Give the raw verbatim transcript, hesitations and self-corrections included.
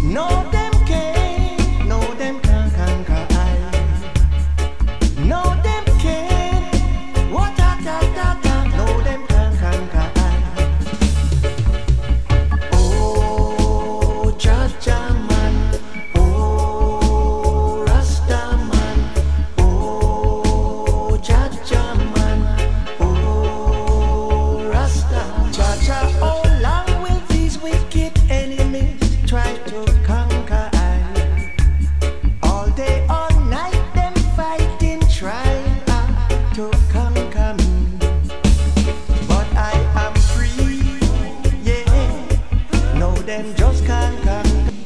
No, them can't, no, them can't conquer I. No, them can't, what a ta ta ta, no, them can't conquer I. Oh, Jaja man, oh, Rasta man, oh, Jaja man, oh, Rasta. Jaja, how long will these wicked enemies try to conquer I? All day, all night, them fighting, trying uh, to conquer me. But I am free, yeah. No, them just can't conquer.